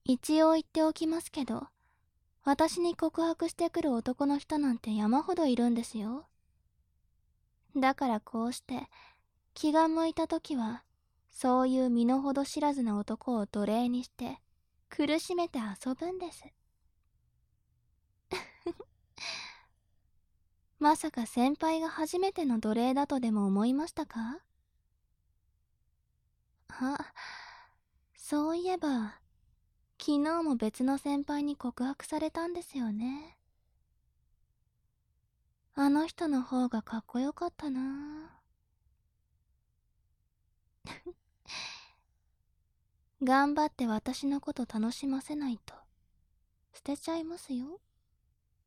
一応言っておきますけど、私に告白してくる男の人なんて山ほどいるんですよ。だからこうして気が向いた時は、そういう身の程知らずな男を奴隷にして苦しめて遊ぶんです。まさか先輩が初めての奴隷だとでも思いましたか？あ、そういえば昨日も別の先輩に告白されたんですよね。あの人の方がかっこよかったな。頑張って私のこと楽しませないと捨てちゃいますよ。